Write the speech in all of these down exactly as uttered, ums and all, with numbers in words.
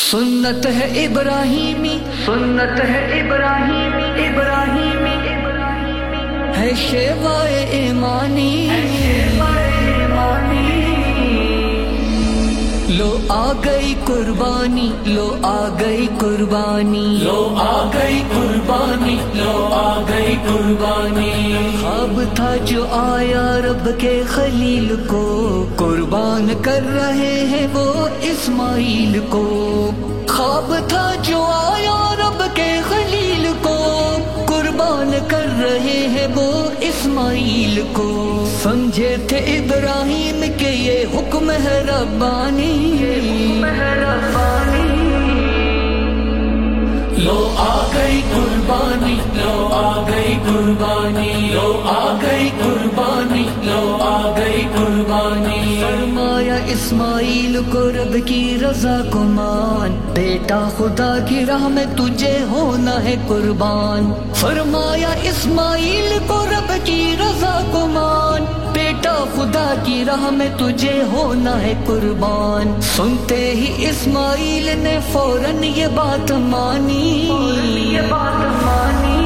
سنت ہے ابراہیمی، سنت ہے ابراہیمی، ابراہیمی ابراہیمی ہے شیوائے ایمانی، لو آ گئی قربانی، لو آ گئی قربانی، لو آ گئی قربانی، لو آ گئی قربانی۔ خواب تھا جو آیا رب کے خلیل کو، قربان کر رہے ہیں وہ اسماعیل کو۔ خواب تھا جو آیا رب کے خلیل کو، قربان کر رہے ہیں وہ اسماعیل کو۔ سمجھے تھے ابراہیم کے یہ حکم ہے ربانی، لو آ گئی قربانی، لو آ گئی قربانی، لو آ گئی قربانی، لو آ گئی قربانی۔ فرمایا اسماعیل کو رب کی رضا کو مان، بیٹا خدا کی راہ میں تجھے ہونا ہے قربان۔ فرمایا اسماعیل کو رب کی رضا کو مان، بیٹا خدا کی راہ میں تجھے ہونا ہے قربان۔ سنتے ہی اسماعیل نے فوراً یہ بات مانی، یہ بات مانی۔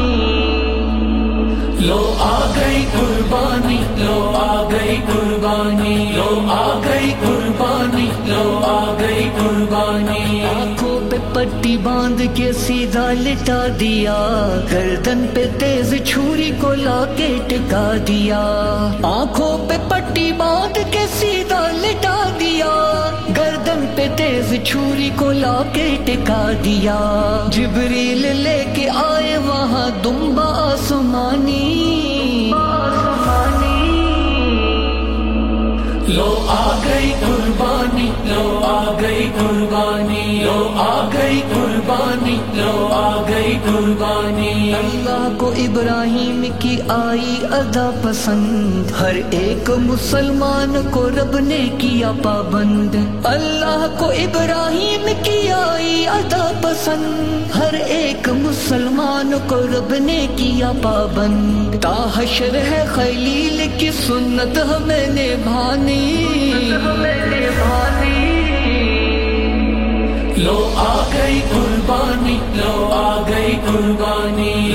لو آ گئی قربانی، لو آ گئی قربانی، لو آ گئی قربانی، لو آ گئی قربانی۔ آنکھوں پہ پٹی باندھ کے سیدھا لٹا دیا، گردن پہ تیز چھری کو لا کے ٹکا دیا۔ آنکھوں پہ پٹی باندھ کے سیدھا لٹا دیا، گردن پہ تیز چھری کو لا کے ٹکا دیا۔ جبریل لے کے آئے وہاں دمبا آسمانی، لو آ گئی قربانی، لو آ گئی قربانی، لو آ گئی قربانی، لو آ گئی قربانی۔ اللہ کو ابراہیم کی آئی ادا پسند، ہر ایک مسلمان کو رب نے کیا پابند۔ اللہ کو ابراہیم کی آئی ادا پسند، ہر ایک مسلمان کو رب نے کیا پابند۔ تا حشر ہے خلیل کی سنت ہمیں نبھانی، لو آ گئی قربانی، لو آ گئی قربانی،